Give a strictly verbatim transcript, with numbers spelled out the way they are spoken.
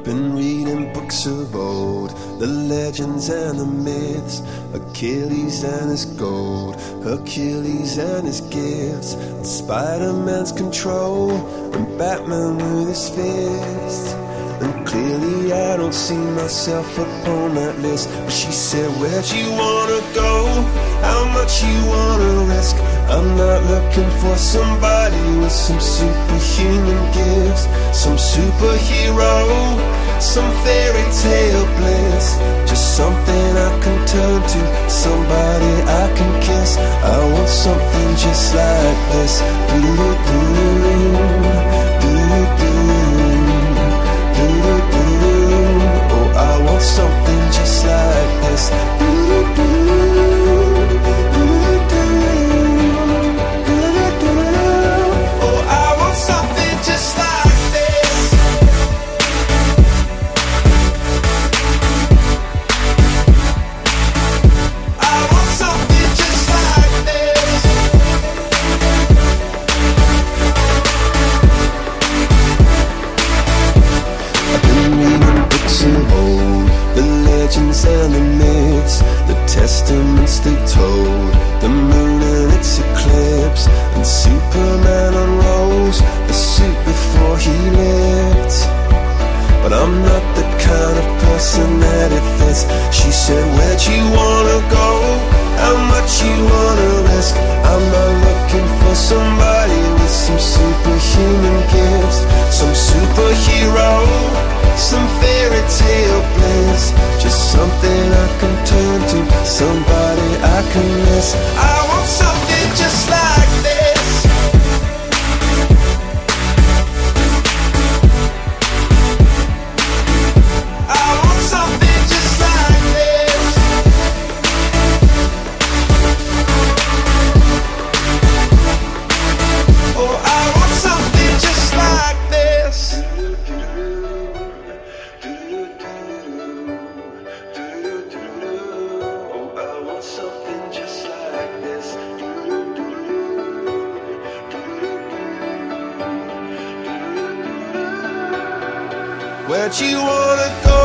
been reading books of old, the legends and the myths, Achilles and his gold, Hercules and his gifts, and Spider-Man's control, and Batman with his fist. And clearly I don't see myself upon that list. But she said, where'd you wanna go? How much you wanna risk? I'm not looking for somebody with some superhuman gifts, some superhero, some fairy tale bliss. Just something I can turn to, somebody I can kiss. I want something just like this. Do-do-do, do-do-do. Oh, I want something just like this. Oh, I want something just like this. I want something just like this. I've been reading books of old, the legends and the myths, the testaments they told, the moon and its eclipse, and Superman unrolls the suit before he lived. But I'm not the kind of person that it fits. She said, where'd you wanna go? How much you wanna risk? I'm not looking for somebody with some superhuman gifts, some superhero, some fairy tale bliss. Just something I can turn to, somebody I can miss. I want something just like this. I want something just like this. Oh, I want something just like this. Where'd you wanna go?